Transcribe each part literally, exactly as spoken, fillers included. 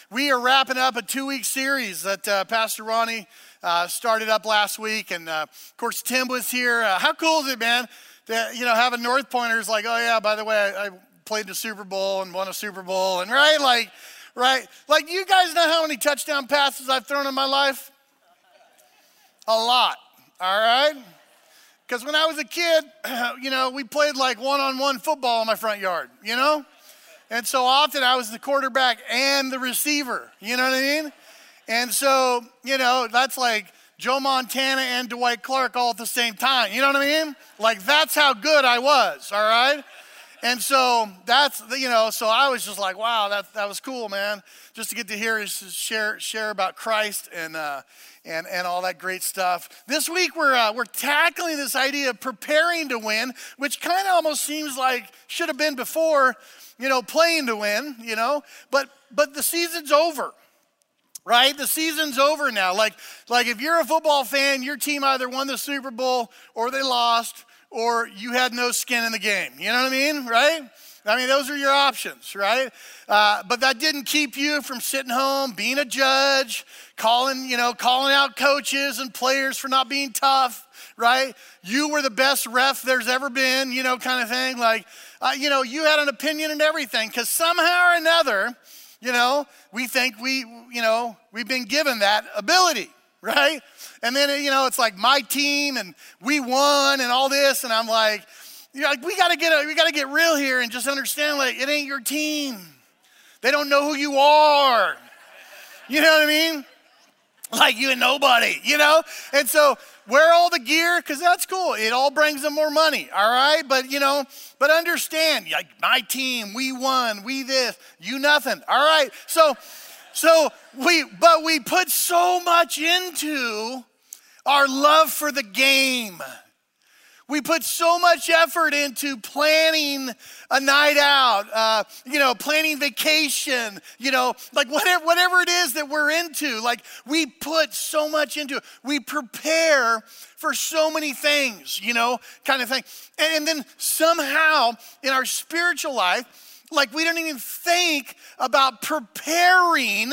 We are wrapping up a two-week series that uh, Pastor Ronnie uh, started up last week, and uh, of course Tim was here. Uh, how cool is it, man? To, you know, having North Pointers like, oh yeah, by the way, I, I played the Super Bowl and won a Super Bowl, and right, like, right, like you guys know how many touchdown passes I've thrown in my life? A lot. All right. Because when I was a kid, you know, we played like one-on-one football in my front yard, you know? And so often I was the quarterback and the receiver, you know what I mean? And so, you know, that's like Joe Montana and Dwight Clark all at the same time, you know what I mean? Like that's how good I was, all right? And so that's, you know, so I was just like, wow, that that was cool, man. Just to get to hear us share share about Christ and uh, and and all that great stuff. This week we're uh, we're tackling this idea of preparing to win, which kind of almost seems like should have been before, you know, playing to win, you know. But but the season's over. Right? The season's over now. Like like if you're a football fan, your team either won the Super Bowl or they lost, or you had no skin in the game. You know what I mean, right? I mean, those are your options, right? Uh, but that didn't keep you from sitting home, being a judge, calling, you know, calling out coaches and players for not being tough, right? You were the best ref there's ever been, you know, kind of thing. Like, uh, you know, you had an opinion and everything because somehow or another, you know, we think we, you know, we've been given that ability. Right? And then, you know, it's like my team and we won and all this. And I'm like, you're like, we got to get, a, we got to get real here and just understand, like, it ain't your team. They don't know who you are. You know what I mean? Like you and nobody, you know? And so wear all the gear because that's cool. It all brings them more money. All right. But, you know, but understand, like my team, we won, we this, you nothing. All right. So, So we, but we put so much into our love for the game. We put so much effort into planning a night out, uh, you know, planning vacation, you know, like whatever, whatever it is that we're into. Like we put so much into it. We prepare for so many things, you know, kind of thing. And, and then somehow in our spiritual life, like we don't even think about preparing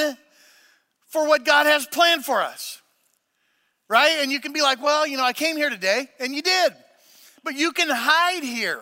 for what God has planned for us, right? And you can be like, well, you know, I came here today, and you did. But you can hide here.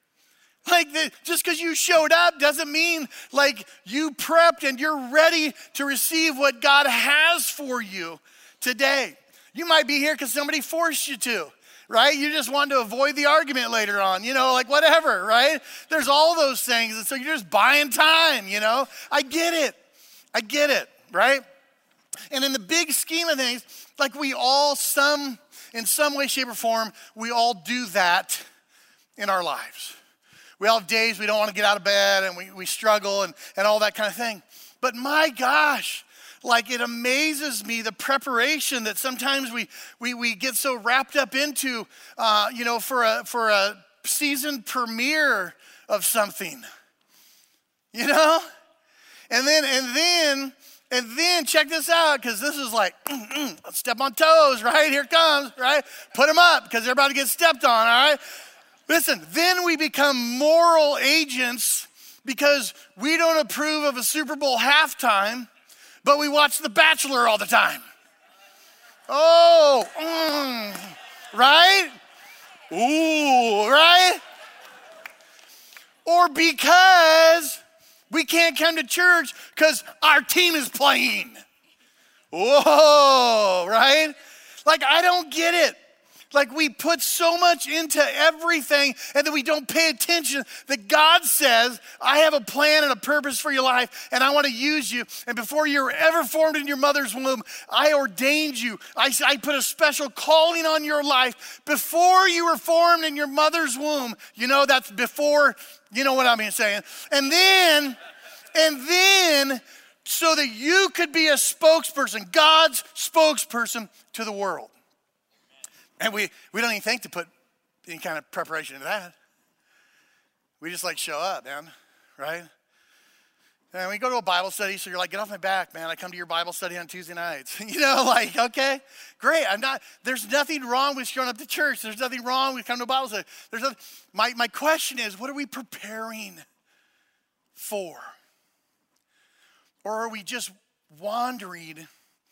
Like the, just because you showed up doesn't mean like you prepped and you're ready to receive what God has for you today. You might be here because somebody forced you to. Right? You just want to avoid the argument later on, you know, like whatever, right? There's all those things. And so you're just buying time, you know? I get it. I get it, right? And in the big scheme of things, like we all, some, in some way, shape, or form, we all do that in our lives. We all have days we don't want to get out of bed and we, we struggle and, and all that kind of thing. But my gosh, like it amazes me the preparation that sometimes we we we get so wrapped up into, uh, you know, for a for a season premiere of something, you know, and then and then and then check this out because this is like mm, mm, let's step on toes, right? Here it comes, right? Put them up because they're about to get stepped on. All right, listen. Then we become moral agents because we don't approve of a Super Bowl halftime. But we watch The Bachelor all the time. Oh, mm, right? Ooh, right? Or because we can't come to church because our team is playing. Whoa, right? Like, I don't get it. Like we put so much into everything and then we don't pay attention that God says, I have a plan and a purpose for your life and I want to use you. And before you were ever formed in your mother's womb, I ordained you. I, I put a special calling on your life before you were formed in your mother's womb. You know, that's before, you know what I mean saying. And then, and then so that you could be a spokesperson, God's spokesperson to the world. And we, we don't even think to put any kind of preparation into that. We just like show up, man, right? And we go to a Bible study, so you're like, get off my back, man. I come to your Bible study on Tuesday nights. You know, like, okay, great. I'm not, there's nothing wrong with showing up to church. There's nothing wrong with coming to a Bible study. There's nothing, my, my question is, what are we preparing for? Or are we just wandering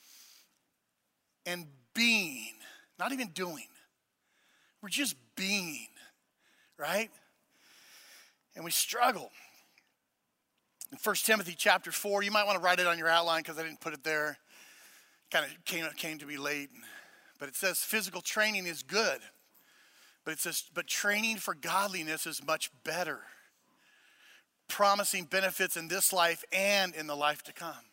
and being, not even doing? We're just being, right? And we struggle. In First Timothy chapter four, you might want to write it on your outline because I didn't put it there. Kind of came, came to me late. But it says physical training is good. But it says, but training for godliness is much better, promising benefits in this life and in the life to come.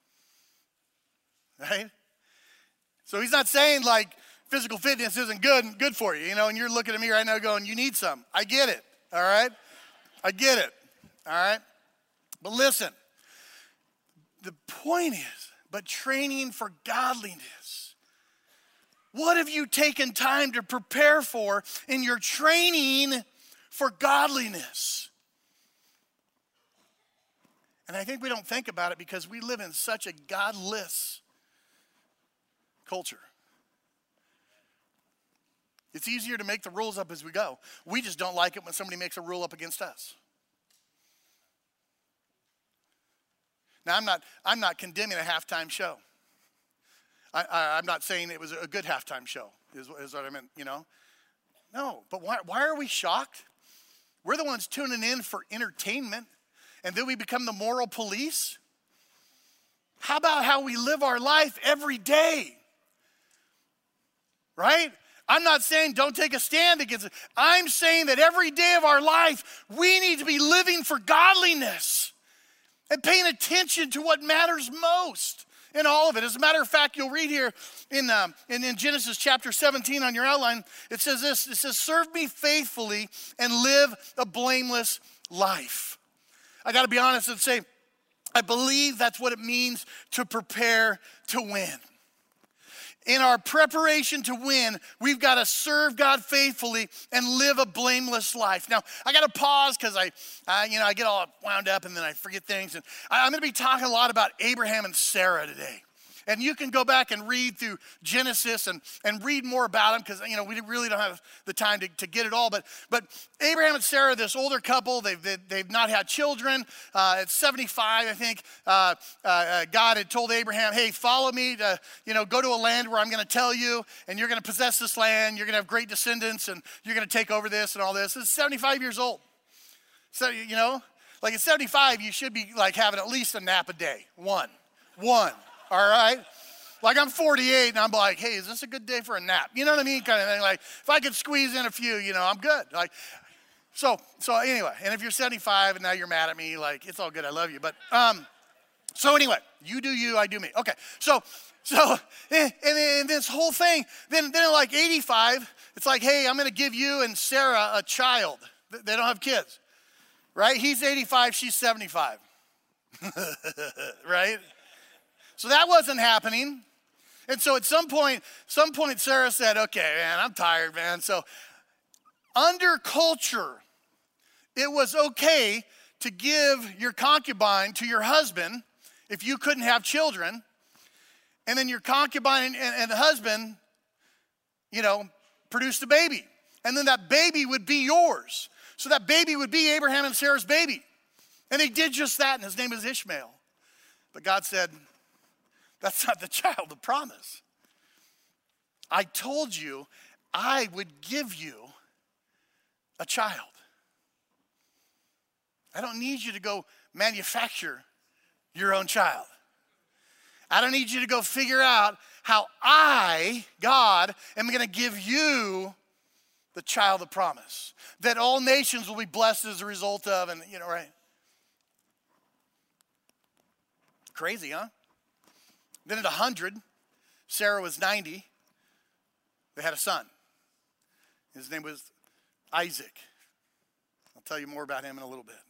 Right? So he's not saying like physical fitness isn't good and good for you, you know, and you're looking at me right now going, you need some. I get it, all right? I get it, all right? But listen, the point is, but training for godliness. What have you taken time to prepare for in your training for godliness? And I think we don't think about it because we live in such a godless culture. It's easier to make the rules up as we go. We just don't like it when somebody makes a rule up against us. Now, I'm not, I'm not condemning a halftime show. I, I, I'm not saying it was a good halftime show, is, is what I meant, you know. No, but why, why are we shocked? We're the ones tuning in for entertainment, and then we become the moral police? How about how we live our life every day? Right? I'm not saying don't take a stand against it. I'm saying that every day of our life, we need to be living for godliness and paying attention to what matters most in all of it. As a matter of fact, you'll read here in, um, in, in Genesis chapter seventeen on your outline, it says this, it says, serve me faithfully and live a blameless life. I got to be honest and say, I believe that's what it means to prepare to win. In our preparation to win, we've got to serve God faithfully and live a blameless life. Now, I got to pause because I, I, you know, I get all wound up and then I forget things. And I, I'm going to be talking a lot about Abraham and Sarah today. And you can go back and read through Genesis and, and read more about them because, you know, we really don't have the time to, to get it all. But but Abraham and Sarah, this older couple, they've, they, they've not had children. Uh, at seventy-five, I think, uh, uh, God had told Abraham, hey, follow me to, you know, go to a land where I'm going to tell you, and you're going to possess this land. You're going to have great descendants, and you're going to take over this and all this. It's seventy-five years old. So, you know, like at seventy-five, you should be like having at least a nap a day. One. One. All right? Like I'm forty-eight and I'm like, hey, is this a good day for a nap? You know what I mean? Kind of thing. Like if I could squeeze in a few, you know, I'm good. Like, so, so anyway, and if you're seventy-five and now you're mad at me, like it's all good. I love you. But, um, so anyway, you do you, I do me. Okay. So, so, and, and this whole thing, then, then at like eighty-five, it's like, hey, I'm going to give you and Sarah a child. They don't have kids, right? He's eighty-five, she's seventy-five, right? So that wasn't happening. And so at some point, some point Sarah said, okay, man, I'm tired, man. So under culture, it was okay to give your concubine to your husband if you couldn't have children. And then your concubine and, and, and the husband, you know, produced a baby. And then that baby would be yours. So that baby would be Abraham and Sarah's baby. And they did just that, and his name is Ishmael. But God said, that's not the child of promise. I told you I would give you a child. I don't need you to go manufacture your own child. I don't need you to go figure out how I, God, am going to give you the child of promise that all nations will be blessed as a result of, and you know, right? Crazy, huh? Then at one hundred, Sarah was ninety. They had a son. His name was Isaac. I'll tell you more about him in a little bit.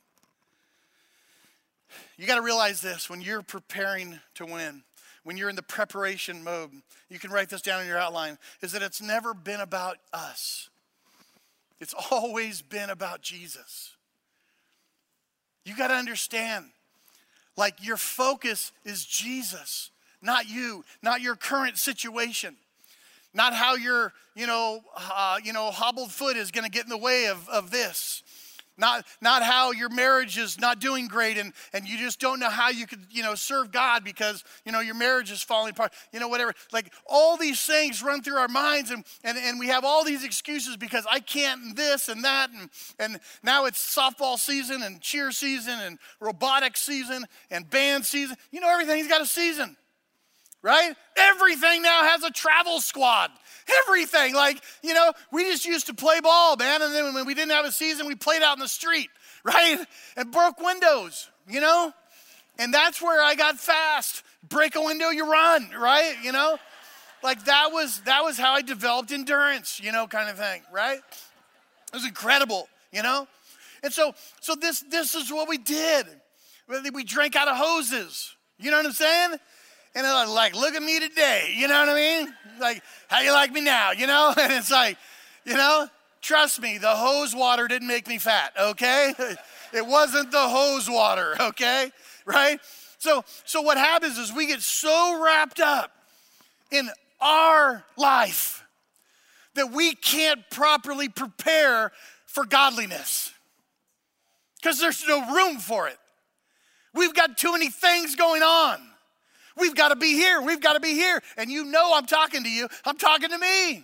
You got to realize this when you're preparing to win, when you're in the preparation mode, you can write this down in your outline, is that it's never been about us. It's always been about Jesus. You got to understand, like your focus is Jesus. Not you, not your current situation, not how your, you know, uh, you know, hobbled foot is going to get in the way of, of this, Not, not how your marriage is not doing great and, and you just don't know how you could, you know, serve God because, you know, your marriage is falling apart, you know, whatever. Like all these things run through our minds and, and, and we have all these excuses because I can't and this and that. And, and now it's softball season and cheer season and robotics season and band season. You know, everything's got a season, right? Everything now has a travel squad. Everything, like, you know, we just used to play ball, man, and then when we didn't have a season, we played out in the street, right? And broke windows, you know? And that's where I got fast. Break a window, you run, right? You know? Like that was that was how I developed endurance, you know, kind of thing, right? It was incredible, you know? And so so this this is what we did. We drank out of hoses. You know what I'm saying? And they're like, look at me today. You know what I mean? Like, how you like me now? You know? And it's like, you know, trust me, the hose water didn't make me fat, okay? It wasn't the hose water, okay? Right? So, so what happens is we get so wrapped up in our life that we can't properly prepare for godliness because there's no room for it. We've got too many things going on. We've got to be here. We've got to be here. And you know I'm talking to you. I'm talking to me.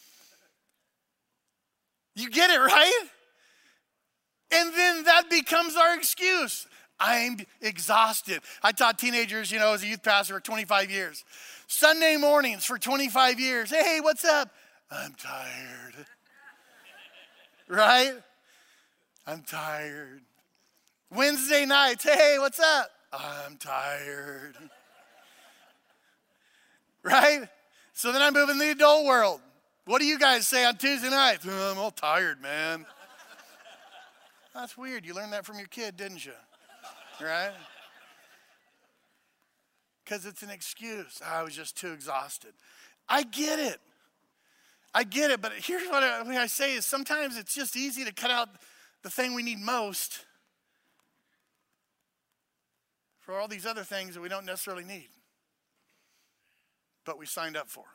You get it, right? And then that becomes our excuse. I'm exhausted. I taught teenagers, you know, as a youth pastor for twenty-five years. Sunday mornings for twenty-five years. Hey, what's up? I'm tired. Right? I'm tired. Wednesday nights. Hey, what's up? I'm tired. Right? So then I move in the adult world. What do you guys say on Tuesday nights? Oh, I'm all tired, man. That's weird. You learned that from your kid, didn't you? Right? Because it's an excuse. I was just too exhausted. I get it. I get it. But here's what I, what I say is sometimes it's just easy to cut out the thing we need most for all these other things that we don't necessarily need, but we signed up for.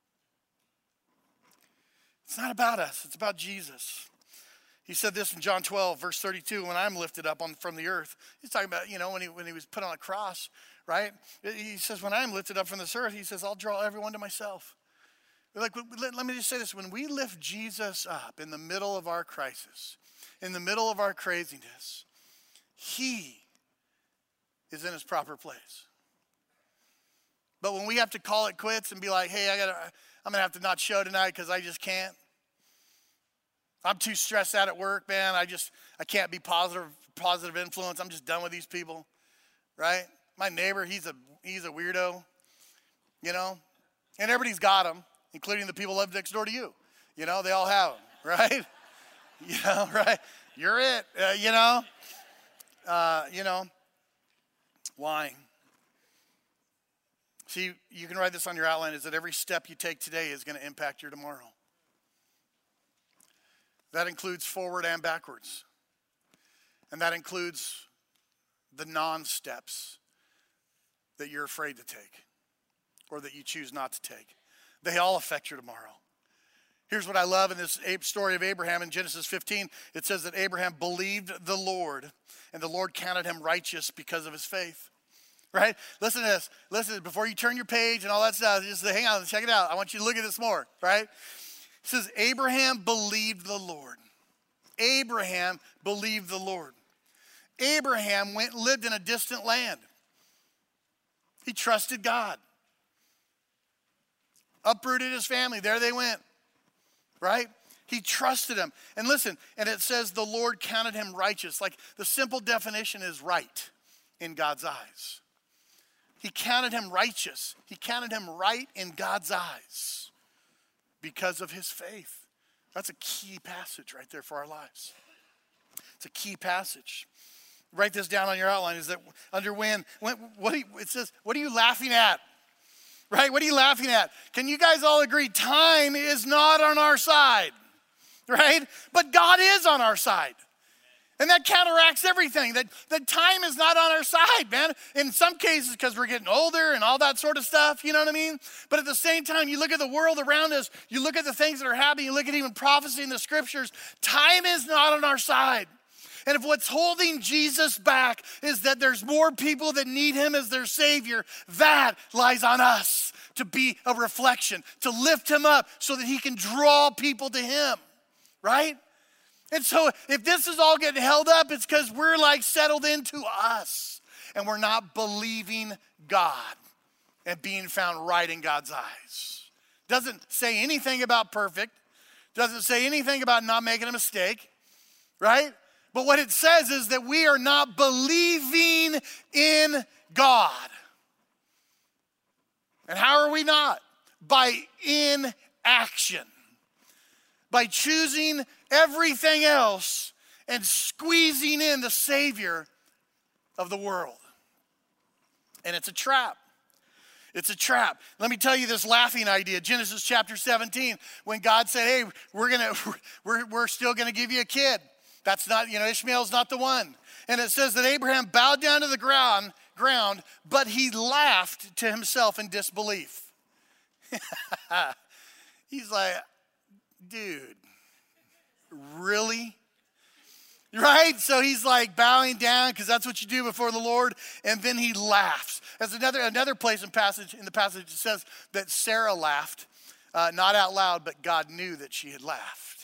It's not about us. It's about Jesus. He said this in John twelve, verse thirty-two, when I'm lifted up on, from the earth. He's talking about, you know, when he, when he was put on a cross, right? He says, when I'm lifted up from this earth, he says, I'll draw everyone to myself. Like, let, let me just say this. When we lift Jesus up in the middle of our crisis, in the middle of our craziness, he is in his proper place. But when we have to call it quits and be like, hey, I gotta, I'm going to have to not show tonight because I just can't. I'm too stressed out at work, man. I just, I can't be positive, positive influence. I'm just done with these people, right? My neighbor, he's a, he's a weirdo, you know? And everybody's got them, including the people who live next door to you. You know, they all have them, right? You know, right? You're it, uh, you know? Uh, you know, why? See, you can write this on your outline, is that every step you take today is going to impact your tomorrow. That includes forward and backwards. And that includes the non-steps that you're afraid to take or that you choose not to take. They all affect your tomorrow. Here's what I love in this story of Abraham in Genesis fifteen. It says that Abraham believed the Lord, and the Lord counted him righteous because of his faith. Right? Listen to this. Listen, before you turn your page and all that stuff, just say, hang on, check it out. I want you to look at this more, right? It says, Abraham believed the Lord. Abraham believed the Lord. Abraham went and lived in a distant land. He trusted God. Uprooted his family. There they went. Right? He trusted him. And listen, and it says the Lord counted him righteous. Like the simple definition is right in God's eyes. He counted him righteous. He counted him right in God's eyes because of his faith. That's a key passage right there for our lives. It's a key passage. Write this down on your outline. Is that under when, when what do you, it says, what are you laughing at? Right? What are you laughing at? Can you guys all agree time is not on our side? Right? But God is on our side. And that counteracts everything. That, that time is not on our side, man. In some cases, because we're getting older and all that sort of stuff, you know what I mean? But at the same time, you look at the world around us, you look at the things that are happening, you look at even prophecy in the scriptures, time is not on our side. And if what's holding Jesus back is that there's more people that need him as their Savior, that lies on us to be a reflection, to lift him up so that he can draw people to him, right? And so if this is all getting held up, it's because we're like settled into us and we're not believing God and being found right in God's eyes. Doesn't say anything about perfect. Doesn't say anything about not making a mistake, right? But what it says is that we are not believing in God. And how are we not? By inaction. By choosing everything else and squeezing in the Savior of the world. And it's a trap. It's a trap. Let me tell you this laughing idea. Genesis chapter seventeen, when God said, hey, we're gonna, we're, we're still gonna give you a kid. That's not, you know, Ishmael's not the one. And it says that Abraham bowed down to the ground, ground, but he laughed to himself in disbelief. He's like, dude, really? Right? So he's like bowing down because that's what you do before the Lord. And then he laughs. As another another place in passage in the passage it says that Sarah laughed, uh, not out loud, but God knew that she had laughed.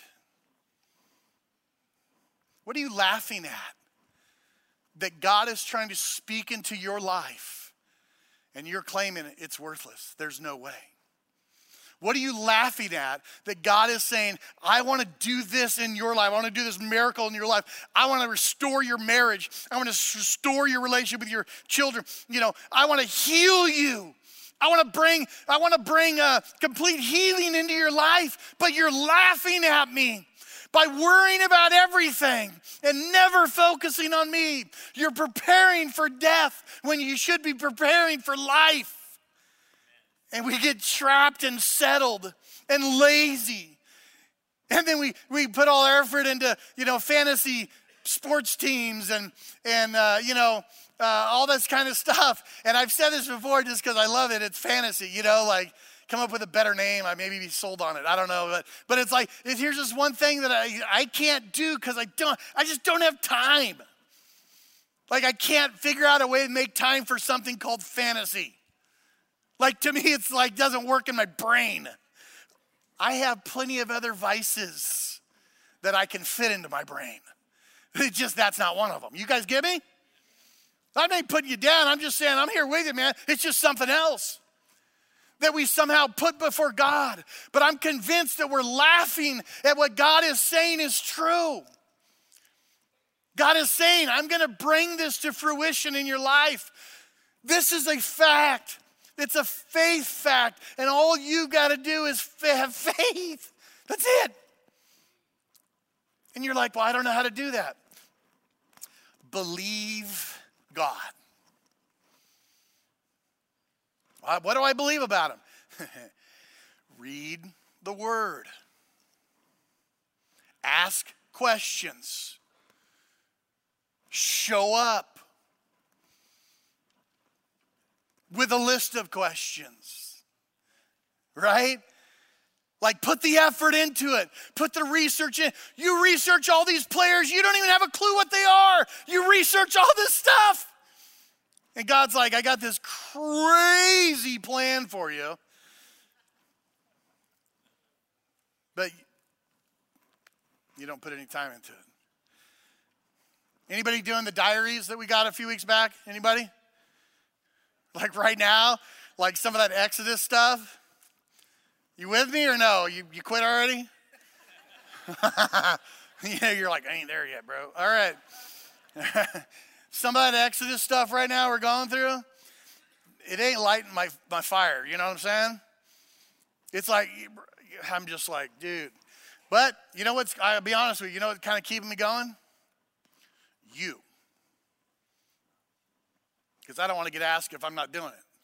What are you laughing at? That God is trying to speak into your life and you're claiming it's worthless. There's no way. What are you laughing at that God is saying, I want to do this in your life. I want to do this miracle in your life. I want to restore your marriage. I want to restore your relationship with your children. You know, I want to heal you. I want to bring, I want to bring a complete healing into your life, but you're laughing at me by worrying about everything and never focusing on me. You're preparing for death when you should be preparing for life. And we get trapped and settled and lazy. And then we, we put all our effort into, you know, fantasy sports teams and, and uh, you know, uh, all this kind of stuff. And I've said this before just because I love it. It's fantasy, you know, like come up with a better name. I maybe be sold on it. I don't know. But, but it's like, here's just one thing that I, I can't do because I don't, I just don't have time. Like I can't figure out a way to make time for something called fantasy. Like to me, it's like doesn't work in my brain. I have plenty of other vices that I can fit into my brain. It's just that's not one of them. You guys get me? I'm not putting you down. I'm just saying I'm here with you, man. It's just something else that we somehow put before God. But I'm convinced that we're laughing at what God is saying is true. God is saying, I'm going to bring this to fruition in your life. This is a fact. It's a faith fact, and all you got to do is have faith. That's it. And you're like, well, I don't know how to do that. Believe God. What do I believe about him? Read the word. Ask questions. Show up with a list of questions, right? Like put the effort into it. Put the research in. You research all these players. You don't even have a clue what they are. You research all this stuff. And God's like, I got this crazy plan for you. But you don't put any time into it. Anybody doing the diaries that we got a few weeks back? Anybody? Like right now, like some of that Exodus stuff. You with me or no? You you quit already? Yeah, you're like, I ain't there yet, bro. All right. Some of that Exodus stuff right now we're going through, it ain't lighting my, my fire. You know what I'm saying? It's like, I'm just like, dude. But you know what's, I'll be honest with you, you know what's kind of keeping me going? You. Because I don't want to get asked if I'm not doing it.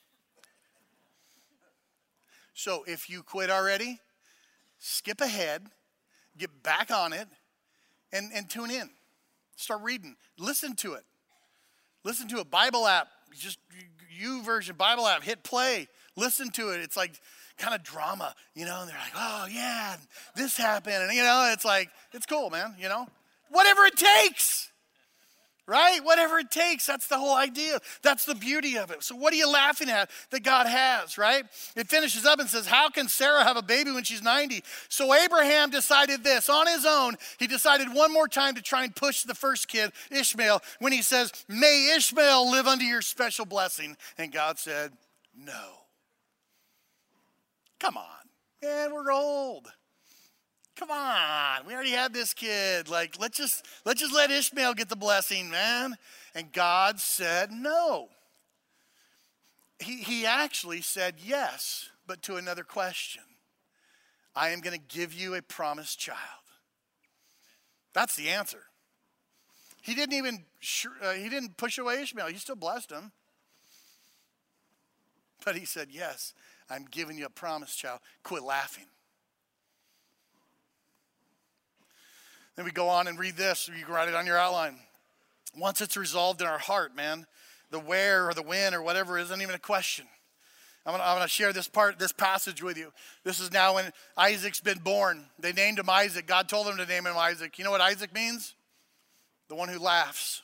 So if you quit already, skip ahead, get back on it, and, and tune in. Start reading. Listen to it. Listen to a Bible app. Just U version Bible app. Hit play. Listen to it. It's like kind of drama, you know. And they're like, oh, yeah, this happened. And, you know, it's like, it's cool, man, you know. Whatever it takes. right? Whatever it takes. That's the whole idea. That's the beauty of it. So what are you laughing at that God has, right? It finishes up and says, how can Sarah have a baby when she's ninety? So Abraham decided this on his own. He decided one more time to try and push the first kid, Ishmael, when he says, may Ishmael live under your special blessing. And God said, no. Come on, man, we're old. Come on, we already had this kid. Like, let's just let's just let Ishmael get the blessing, man. And God said no. He, he actually said yes, but to another question. I am going to give you a promised child. That's the answer. He didn't even uh, he didn't push away Ishmael. He still blessed him. But he said, yes, I'm giving you a promised child. Quit laughing. Then we go on and read this. You can write it on your outline. Once it's resolved in our heart, man, the where or the when or whatever isn't even a question. I'm going I'm to share this part, this passage with you. This is now when Isaac's been born. They named him Isaac. God told them to name him Isaac. You know what Isaac means? The one who laughs.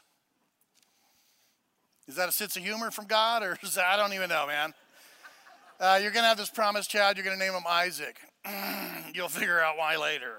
Is that a sense of humor from God? Or is that, I don't even know, man. Uh, you're going to have this promised child. You're going to name him Isaac. You'll figure out why later.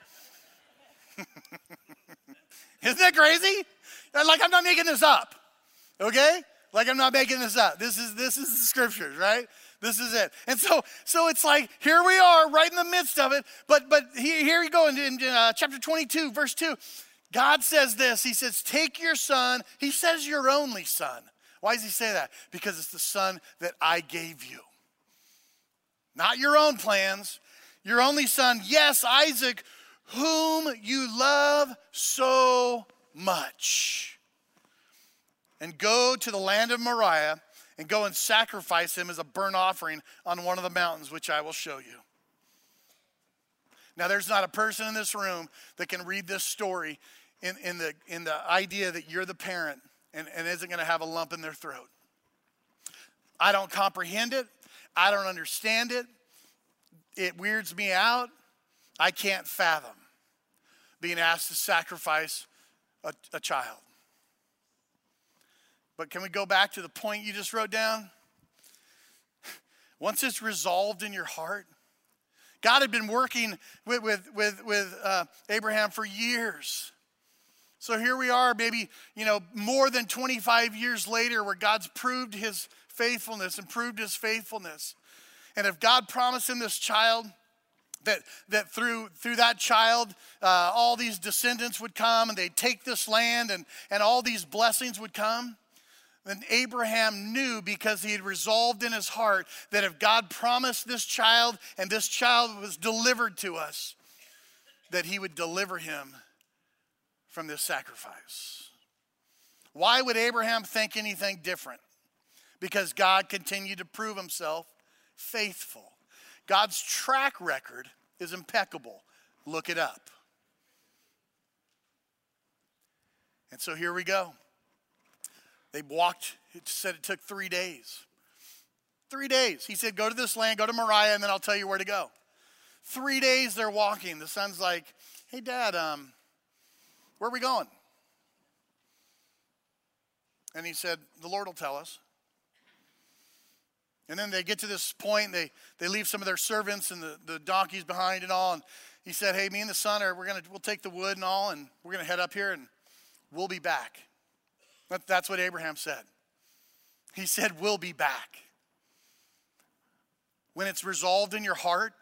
Isn't that crazy? Like, I'm not making this up, okay? Like, I'm not making this up. This is this is the scriptures, right? This is it. And so, so it's like, here we are, right in the midst of it. But but here, here you go in, in uh, chapter twenty-two, verse two. God says this. He says, take your son. He says your only son. Why does he say that? Because it's the son that I gave you. Not your own plans. Your only son, yes, Isaac, whom you love so much. And go to the land of Moriah and go and sacrifice him as a burnt offering on one of the mountains, which I will show you. Now, there's not a person in this room that can read this story in, in, the, in the idea that you're the parent and, and isn't going to have a lump in their throat. I don't comprehend it. I don't understand it. It weirds me out. I can't fathom being asked to sacrifice a, a child. But can we go back to the point you just wrote down? Once it's resolved in your heart, God had been working with, with, with, with uh, Abraham for years. So here we are, maybe, you know, more than twenty-five years later, where God's proved his faithfulness and proved his faithfulness. And if God promised him this child, that, that through, through that child, uh, all these descendants would come and they'd take this land and, and all these blessings would come, then Abraham knew, because he had resolved in his heart, that if God promised this child and this child was delivered to us, that he would deliver him from this sacrifice. Why would Abraham think anything different? Because God continued to prove himself faithful. God's track record is impeccable. Look it up. And so here we go. They walked, it said it took three days. Three days. He said, go to this land, go to Moriah, and then I'll tell you where to go. Three days they're walking. The son's like, hey, Dad, um, where are we going? And he said, the Lord will tell us. And then they get to this point, they, they leave some of their servants and the, the donkeys behind and all. And he said, hey, me and the son, are we're gonna we'll take the wood and all, and we're gonna head up here and we'll be back. That, that's what Abraham said. He said, we'll be back. When it's resolved in your heart,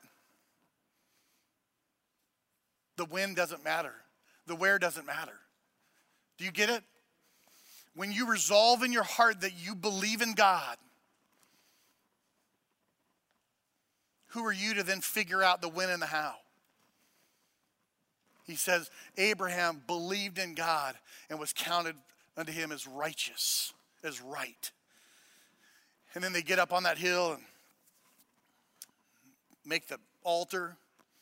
the when doesn't matter. The where doesn't matter. Do you get it? When you resolve in your heart that you believe in God, who are you to then figure out the when and the how? He says, Abraham believed in God and was counted unto him as righteous, as right. And then they get up on that hill and make the altar.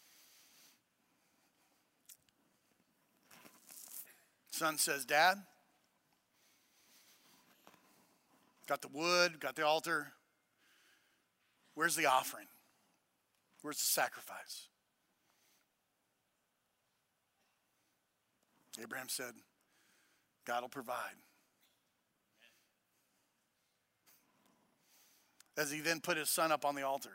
Son says, Dad, got the wood, got the altar. Where's the offering? Where's the sacrifice? Abraham said, God will provide. As he then put his son up on the altar.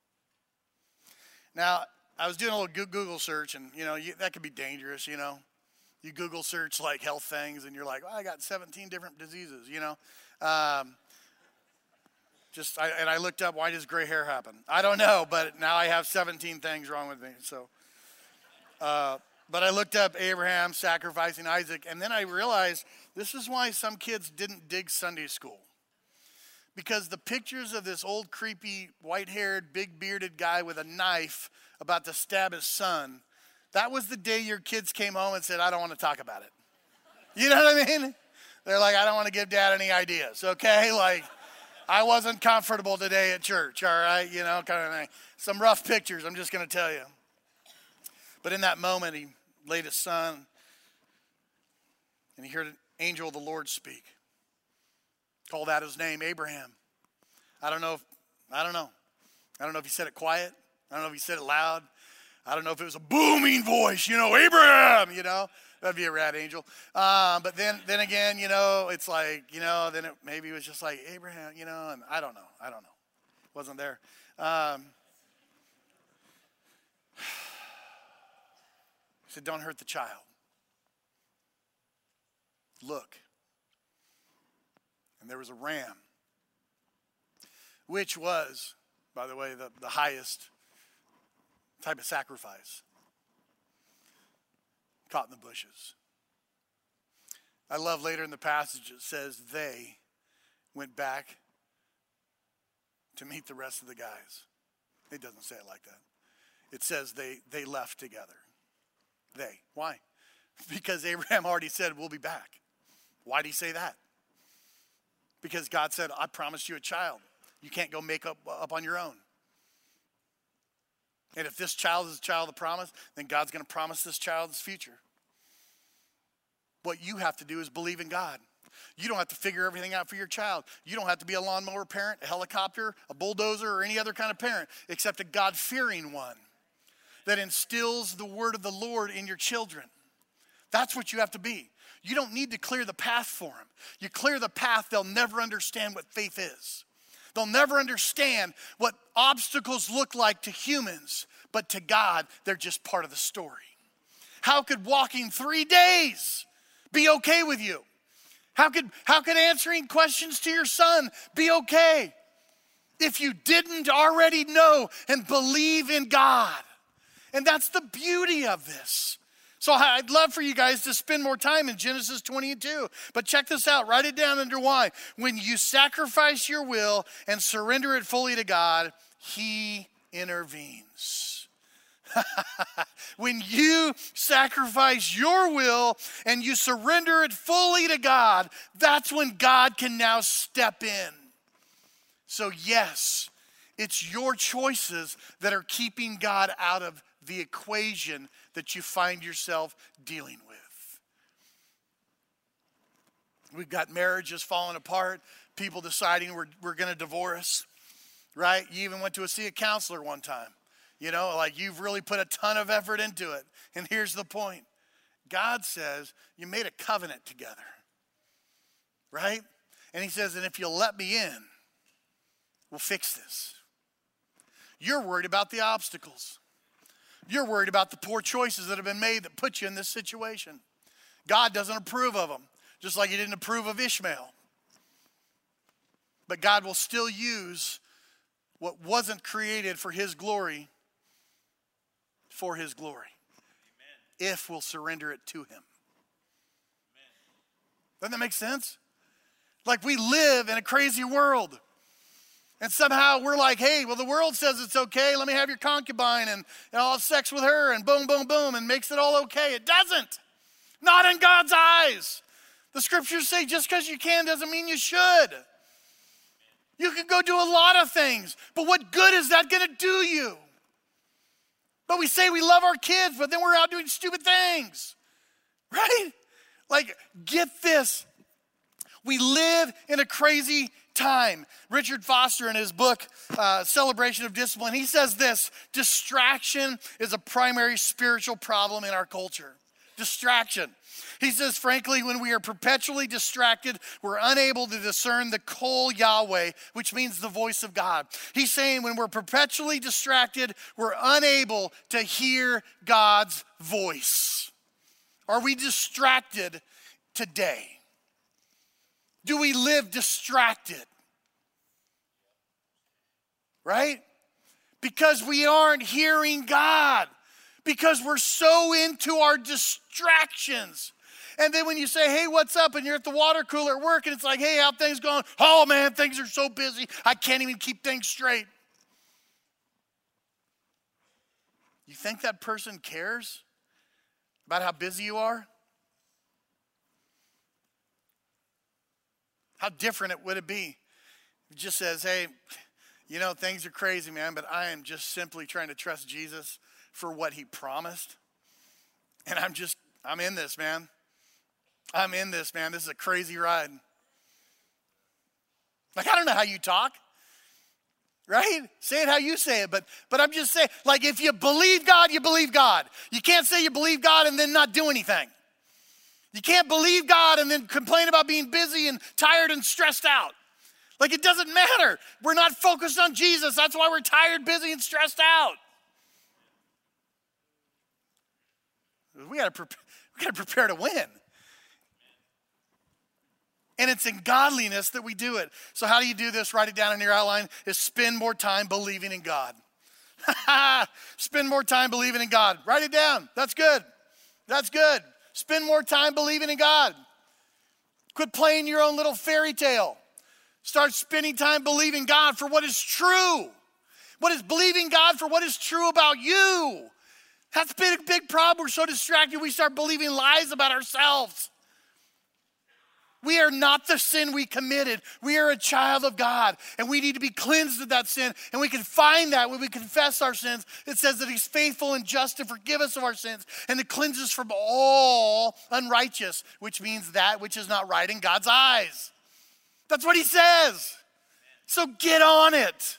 Now, I was doing a little Google search, and, you know, you, that could be dangerous, you know. You Google search, like, health things, and you're like, well, I got seventeen different diseases, you know. Um, just, I, and I looked up, why does gray hair happen? I don't know, but now I have seventeen things wrong with me, so. Uh, but I looked up Abraham sacrificing Isaac, and then I realized this is why some kids didn't dig Sunday school. Because the pictures of this old, creepy, white-haired, big-bearded guy with a knife about to stab his son, that was the day your kids came home and said, I don't want to talk about it. You know what I mean? They're like, I don't want to give Dad any ideas, okay? Like, I wasn't comfortable today at church, all right? You know, kind of thing. Some rough pictures, I'm just going to tell you. But in that moment, he laid his son, and he heard an angel of the Lord speak. Called out his name, Abraham. I don't know if, I don't know. I don't know if he said it quiet. I don't know if he said it loud. I don't know if it was a booming voice, you know, Abraham, you know. That'd be a rad angel. Um, but then then again, you know, it's like, you know, then it maybe it was just like, Abraham, you know, and I don't know. I don't know. Wasn't there. Um, he said, don't hurt the child. Look. And there was a ram, which was, by the way, the, the highest type of sacrifice, caught in the bushes. I love later in the passage it says they went back to meet the rest of the guys. It doesn't say it like that. It says they, they left together. They. Why? Because Abraham already said, we'll be back. Why did he say that? Because God said, I promised you a child. You can't go make up, up on your own. And if this child is a child of promise, then God's going to promise this child his future. What you have to do is believe in God. You don't have to figure everything out for your child. You don't have to be a lawnmower parent, a helicopter, a bulldozer, or any other kind of parent, except a God-fearing one that instills the word of the Lord in your children. That's what you have to be. You don't need to clear the path for them. You clear the path, they'll never understand what faith is. They'll never understand what obstacles look like to humans, but to God, they're just part of the story. How could walking three days be okay with you? How could, how could answering questions to your son be okay if you didn't already know and believe in God? And that's the beauty of this. So I'd love for you guys to spend more time in Genesis twenty and two. But check this out. Write it down under why. When you sacrifice your will and surrender it fully to God, he intervenes. When you sacrifice your will and you surrender it fully to God, that's when God can now step in. So yes, it's your choices that are keeping God out of the equation that you find yourself dealing with. We've got marriages falling apart, people deciding we're, we're going to divorce, right? You even went to a, see a counselor one time. You know, like you've really put a ton of effort into it. And here's the point. God says you made a covenant together, right? And he says, and if you'll let me in, we'll fix this. You're worried about the obstacles. You're worried about the poor choices that have been made that put you in this situation. God doesn't approve of them, just like he didn't approve of Ishmael. But God will still use what wasn't created for his glory for his glory. Amen. If we'll surrender it to him. Amen. Doesn't that make sense? Like we live in a crazy world. And somehow we're like, hey, well, the world says it's okay. Let me have your concubine and, and I'll have sex with her and boom, boom, boom, and makes it all okay. It doesn't. Not in God's eyes. The scriptures say just because you can doesn't mean you should. You can go do a lot of things, but what good is that going to do you? But we say we love our kids, but then we're out doing stupid things, right? Like, get this. We live in a crazy time. Richard Foster, in his book, uh, Celebration of Discipline, he says this: distraction is a primary spiritual problem in our culture. distraction. He says, frankly, when we are perpetually distracted, we're unable to discern the Kol Yahweh, which means the voice of God. He's saying when we're perpetually distracted, we're unable to hear God's voice. Are we distracted today? Do we live distracted? Right? Because we aren't hearing God. Because we're so into our distractions. And then when you say, hey, what's up? And you're at the water cooler at work and it's like, hey, how things going? Oh, man, things are so busy. I can't even keep things straight. You think that person cares about how busy you are? How different it would it be if it just says, hey, you know, things are crazy, man, but I am just simply trying to trust Jesus for what he promised. And I'm just, I'm in this, man. I'm in this, man. This is a crazy ride. Like, I don't know how you talk, right? Say it how you say it, but but I'm just saying, like, if you believe God, you believe God. You can't say you believe God and then not do anything. You can't believe God and then complain about being busy and tired and stressed out. Like, it doesn't matter. We're not focused on Jesus. That's why we're tired, busy, and stressed out. We gotta, pre- we gotta prepare to win. And it's in godliness that we do it. So how do you do this? Write it down in your outline. Is spend more time believing in God. Spend more time believing in God. Write it down. That's good. That's good. Spend more time believing in God. Quit playing your own little fairy tale. Start spending time believing God for what is true. What is believing God for what is true about you? That's been a big problem. We're so distracted we start believing lies about ourselves. We are not the sin we committed. We are a child of God, and we need to be cleansed of that sin. And we can find that when we confess our sins. It says that he's faithful and just to forgive us of our sins and to cleanse us from all unrighteous, which means that which is not right in God's eyes. That's what he says. So get on it.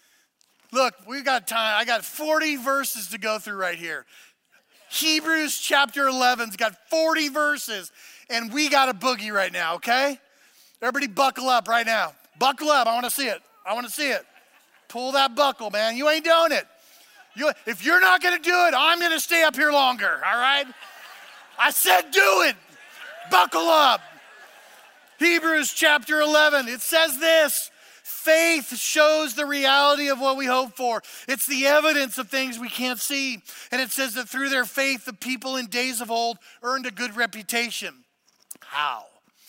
Look, we got time. I got forty verses to go through right here. Hebrews chapter eleven's got forty verses. And we got a boogie right now, okay? Everybody buckle up right now. Buckle up. I want to see it. I want to see it. Pull that buckle, man. You ain't doing it. You, if you're not going to do it, I'm going to stay up here longer, all right? I said do it. Buckle up. Hebrews chapter eleven. It says this. Faith shows the reality of what we hope for. It's the evidence of things we can't see. And it says that through their faith, the people in days of old earned a good reputation. How?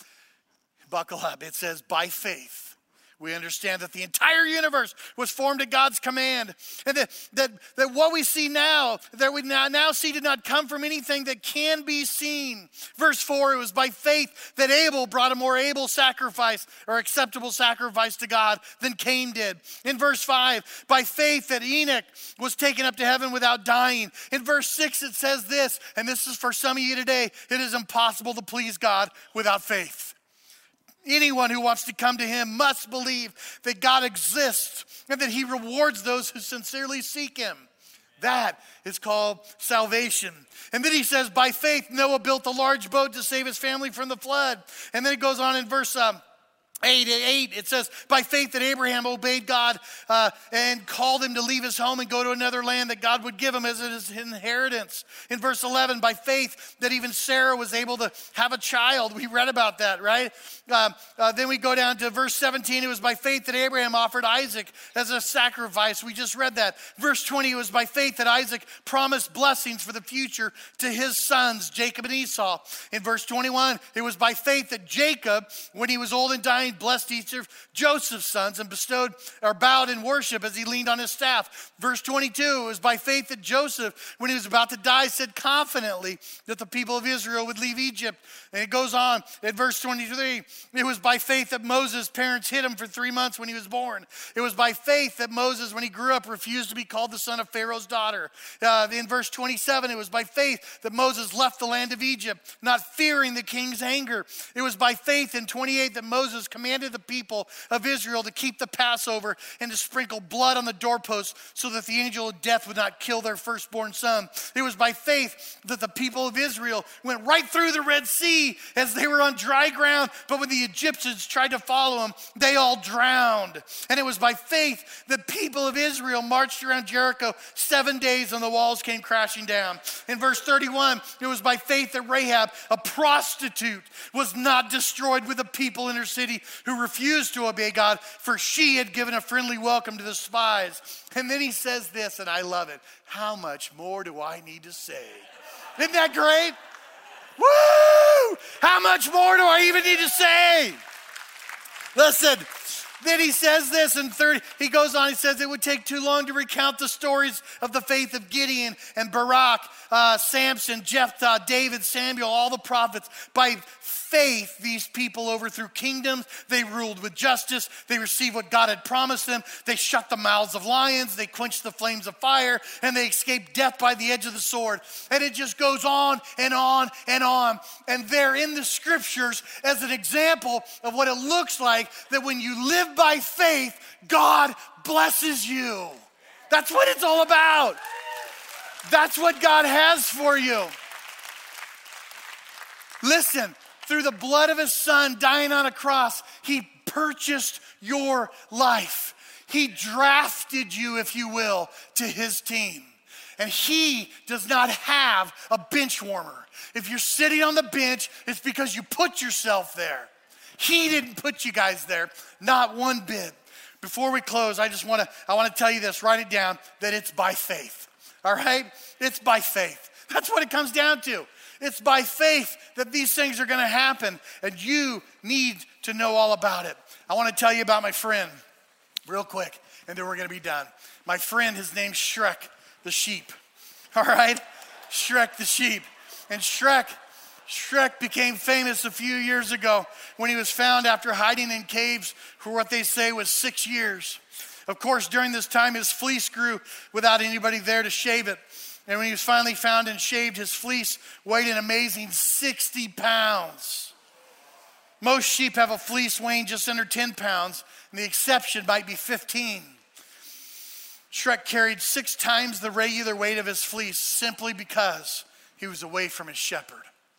Buckle up. It says, by faith, we understand that the entire universe was formed at God's command. And that, that, that what we see now, that we now, now see did not come from anything that can be seen. Verse four, it was by faith that Abel brought a more able sacrifice or acceptable sacrifice to God than Cain did. In verse five, by faith that Enoch was taken up to heaven without dying. In verse six, it says this, and this is for some of you today, it is impossible to please God without faith. Anyone who wants to come to him must believe that God exists and that he rewards those who sincerely seek him. That is called salvation. And then he says, by faith, Noah built a large boat to save his family from the flood. And then it goes on in verse um, eight, eight, it says, by faith that Abraham obeyed God uh, and called him to leave his home and go to another land that God would give him as his inheritance. In verse eleven, by faith that even Sarah was able to have a child. We read about that, right? Uh, uh, then we go down to verse seventeen. It was by faith that Abraham offered Isaac as a sacrifice. We just read that. Verse twenty, it was by faith that Isaac promised blessings for the future to his sons, Jacob and Esau. In verse twenty-one, it was by faith that Jacob, when he was old and dying, blessed each of Joseph's sons and bestowed or bowed in worship as he leaned on his staff. Verse twenty-two, it was by faith that Joseph, when he was about to die, said confidently that the people of Israel would leave Egypt. And it goes on at verse twenty-three, it was by faith that Moses' parents hid him for three months when he was born. It was by faith that Moses, when he grew up, refused to be called the son of Pharaoh's daughter. Uh, in verse twenty-seven, it was by faith that Moses left the land of Egypt, not fearing the king's anger. It was by faith in twenty-eight that Moses commanded the people of Israel to keep the Passover and to sprinkle blood on the doorposts so that the angel of death would not kill their firstborn son. It was by faith that the people of Israel went right through the Red Sea as they were on dry ground, but when the Egyptians tried to follow them, they all drowned. And it was by faith that people of Israel marched around Jericho seven days and the walls came crashing down. In verse thirty-one, it was by faith that Rahab, a prostitute, was not destroyed with the people in her city who refused to obey God, for she had given a friendly welcome to the spies. And then he says this, and I love it. How much more do I need to say? Isn't that great? Woo! How much more do I even need to say? Listen, then he says this in thirty, he goes on, he says it would take too long to recount the stories of the faith of Gideon and Barak, uh, Samson, Jephthah, David, Samuel, all the prophets. By faith, these people overthrew kingdoms. They ruled with justice. They received what God had promised them. They shut the mouths of lions. They quenched the flames of fire. And they escaped death by the edge of the sword. And it just goes on and on and on. And they're in the scriptures as an example of what it looks like that when you live by faith, God blesses you. That's what it's all about. That's what God has for you. Listen. Through the blood of his son dying on a cross, he purchased your life. He drafted you, if you will, to his team. And he does not have a bench warmer. If you're sitting on the bench, it's because you put yourself there. He didn't put you guys there, not one bit. Before we close, I just want to I want to tell you this, write it down, that it's by faith. All right? It's by faith. That's what it comes down to. It's by faith that these things are going to happen, and you need to know all about it. I want to tell you about my friend real quick, and then we're going to be done. My friend, his name's Shrek the sheep. All right? Shrek the sheep. And Shrek, Shrek became famous a few years ago when he was found after hiding in caves for what they say was six years. Of course, during this time, his fleece grew without anybody there to shave it. And when he was finally found and shaved, his fleece weighed an amazing sixty pounds. Most sheep have a fleece weighing just under ten pounds, and the exception might be fifteen. Shrek carried six times the regular weight of his fleece simply because he was away from his shepherd.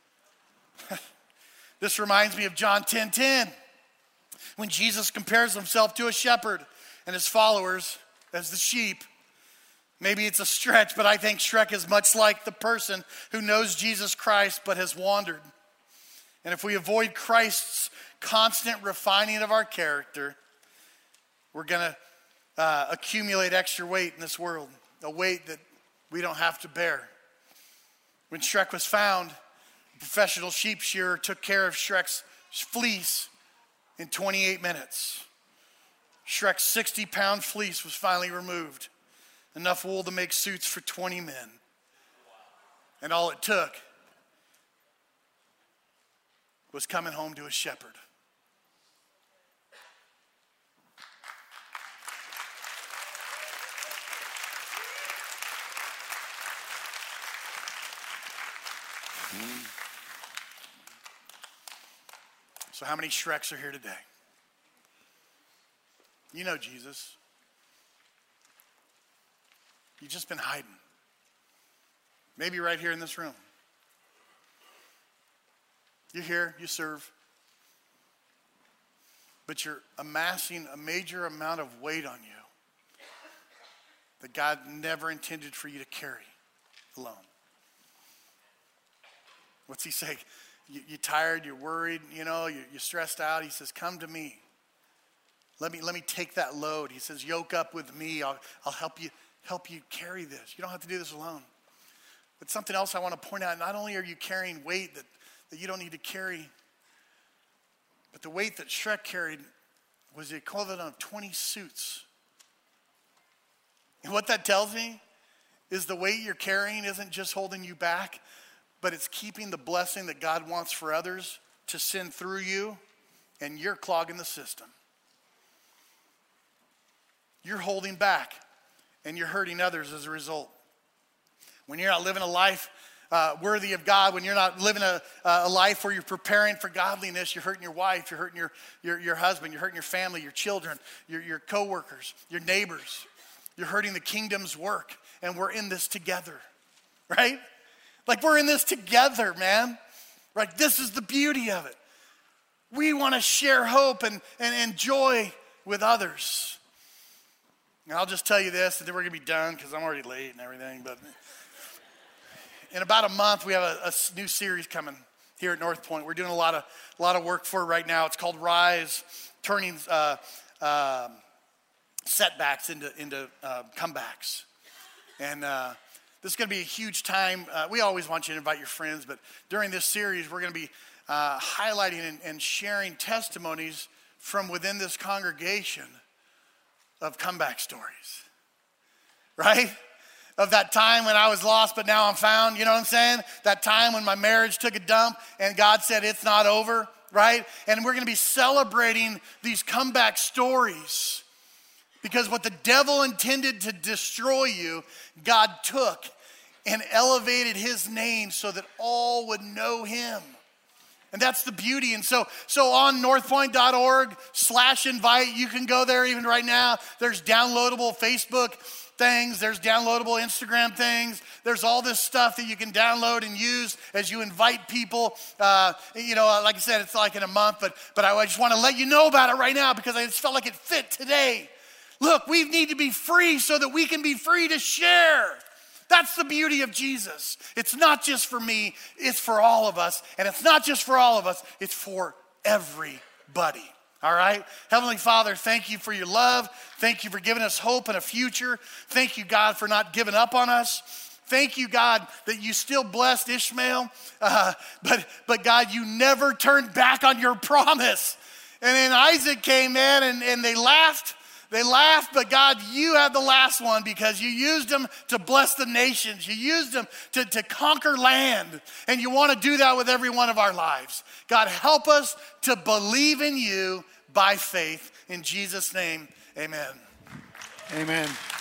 This reminds me of John ten ten, when Jesus compares himself to a shepherd and his followers as the sheep. Maybe it's a stretch, but I think Shrek is much like the person who knows Jesus Christ but has wandered. And if we avoid Christ's constant refining of our character, we're going to uh, accumulate extra weight in this world, a weight that we don't have to bear. When Shrek was found, a professional sheep shearer took care of Shrek's fleece in twenty-eight minutes. Shrek's sixty-pound fleece was finally removed. Enough wool to make suits for twenty men. And all it took was coming home to a shepherd. So how many Shreks are here today? You know Jesus. You've just been hiding. Maybe right here in this room. You're here, you serve. But you're amassing a major amount of weight on you that God never intended for you to carry alone. What's he say? You, you're tired, you're worried, you know, you're, you're stressed out. He says, come to me. Let me, let me take that load. He says, yoke up with me. I'll, I'll help you. help you carry this. You don't have to do this alone. But something else I want to point out, not only are you carrying weight that, that you don't need to carry, but the weight that Shrek carried was the equivalent of twenty suits. And what that tells me is the weight you're carrying isn't just holding you back, but it's keeping the blessing that God wants for others to send through you, and you're clogging the system. You're holding back. And you're hurting others as a result. When you're not living a life uh, worthy of God, when you're not living a, a life where you're preparing for godliness, you're hurting your wife, you're hurting your, your, your husband, you're hurting your family, your children, your, your coworkers, your neighbors. You're hurting the kingdom's work, and we're in this together, right? Like we're in this together, man. Right? This is the beauty of it. We want to share hope and, and, and joy with others. And I'll just tell you this, and then we're going to be done because I'm already late and everything. But in about a month, we have a, a new series coming here at North Point. We're doing a lot of a lot of work for it right now. It's called Rise, turning uh, uh, setbacks into into uh, comebacks. And uh, this is going to be a huge time. Uh, we always want you to invite your friends, but during this series, we're going to be uh, highlighting and, and sharing testimonies from within this congregation of comeback stories, right? Of that time when I was lost, but now I'm found, you know what I'm saying? That time when my marriage took a dump and God said it's not over, right? And we're going to be celebrating these comeback stories because what the devil intended to destroy you, God took and elevated his name so that all would know him. And that's the beauty. And so, so on northpoint.org slash invite, you can go there even right now. There's downloadable Facebook things. There's downloadable Instagram things. There's all this stuff that you can download and use as you invite people. Uh, you know, like I said, it's like in a month, but, but I just want to let you know about it right now because I just felt like it fit today. Look, we need to be free so that we can be free to share. That's the beauty of Jesus. It's not just for me, it's for all of us. And it's not just for all of us, it's for everybody. All right? Heavenly Father, thank you for your love. Thank you for giving us hope and a future. Thank you, God, for not giving up on us. Thank you, God, that you still blessed Ishmael. Uh, but, but God, you never turned back on your promise. And then Isaac came in and, and they laughed. They laughed, but God, you have the last one because you used them to bless the nations. You used them to, to conquer land. And you want to do that with every one of our lives. God, help us to believe in you by faith. In Jesus' name, amen. Amen.